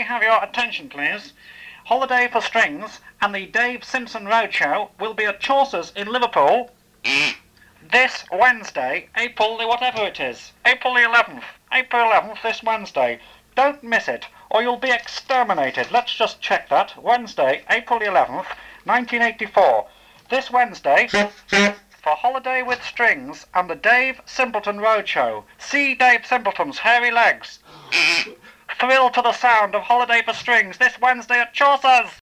have your attention, please? Holiday for Strings and the Dave Simpson Roadshow will be at Chaucer's in Liverpool this Wednesday, April the 11th. April 11th, this Wednesday. Don't miss it, or you'll be exterminated. Let's just check that. Wednesday, April the 11th, 1984. This Wednesday, for Holiday with Strings and the Dave Simpleton Roadshow. See Dave Simpleton's hairy legs. Thrill to the sound of Holiday for Strings this Wednesday at Chaucer's.